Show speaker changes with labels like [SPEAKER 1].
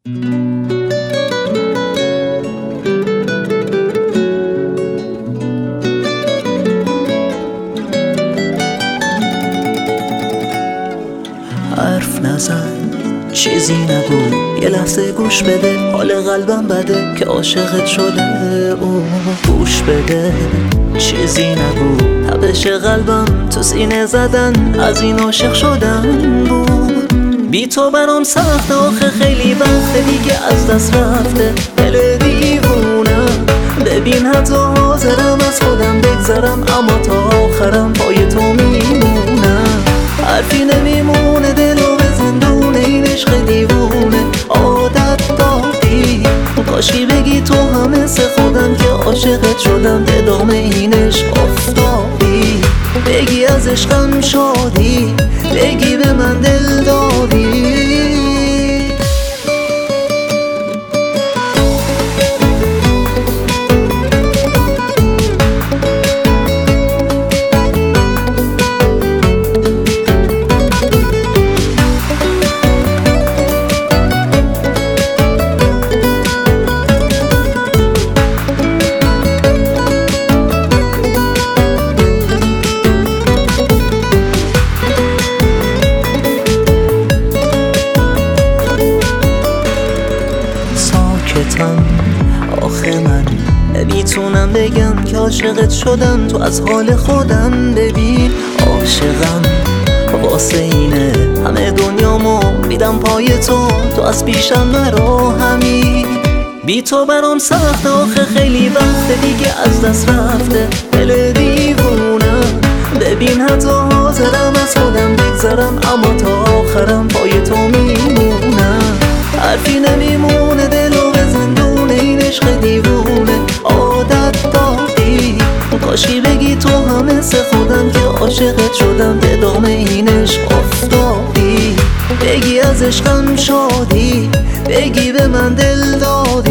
[SPEAKER 1] حرف نزن، چیزی نگو، یه لحظه گوش بده، حال قلبم بده که عاشقت شده. گوش بده، چیزی نگو، تپش قلبم تو سینه زدن از این عاشق شدن بود. بی تو برام سخته، آخه خیلی وقته دیگه از دست رفته دل دیوونم. ببین حتی حاضرم از خودم بگذرم، اما تا آخرم پای تو میمونم. حرفی نمیمونه دلو به زندونه، این عشق دیوونه عادت دادی. کاشکی بگی تو هم مثل خودم که عاشقت شدم، به دام این عشق افتادی. بگی از عشقم شادی، بگی به من دل دادی. آخه من نمیتونم بگم که عاشقت شدم، تو از حال خودم ببین عاشقم. واسه اینه همه دنیامو میدم پای تو، تو از پیشم نرو همین. بی تو برام سخته، آخه خیلی وقته دیگه از دست رفته دل دیوونم. ببین حتی حاضرم از خودم بگذرم، اما تا آخرم پای تو میمونم. حرفی نمیمونه دلو به زندونه، این عشق دیوونه عادت دادی. کاشکی بگی تو هم مثل خودم که عاشقت شدم، به دام این عشق افتادی. بگی از عشقم شادی، بگی به من دل دادی.